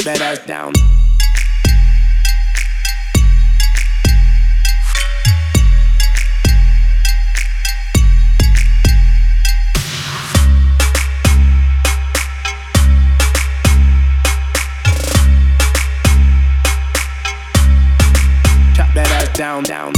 that ass down. Chop that ass down, down.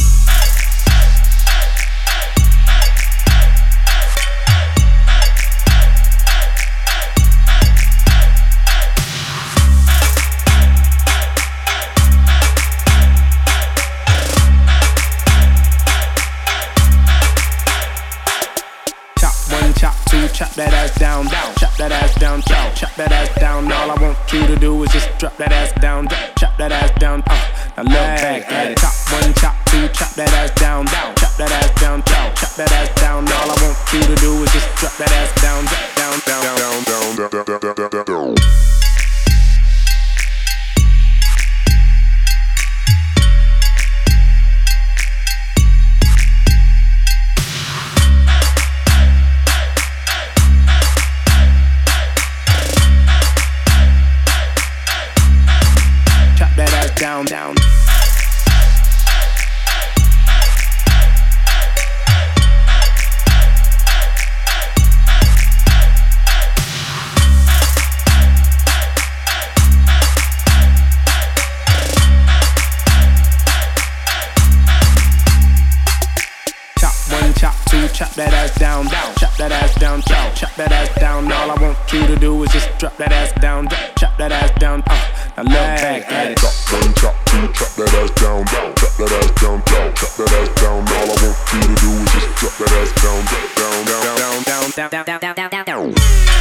Chop that ass down, down. Chop that ass down, down. Chop that ass down. All I want you to do is just drop that ass down, chop that ass down. Now look back at it. Chop one, chop two, chop that ass down, down. Chop that ass down, down. Chop that ass down. All I want you to do is just drop that ass down, down, down, down, down, down, down, down, down. Down, down. Chop one, chop two, chop that ass down, down. Chop that ass down, down. Chop that ass down. All I want you to do is just drop that ass down, chop that ass down. Now look back at it. Chop one, chop two, chop that ass down, down. Chop that ass down, down. Chop that ass down. All I want you to do is just drop that ass down, down, down, down, down, down, down, down, down, down, down.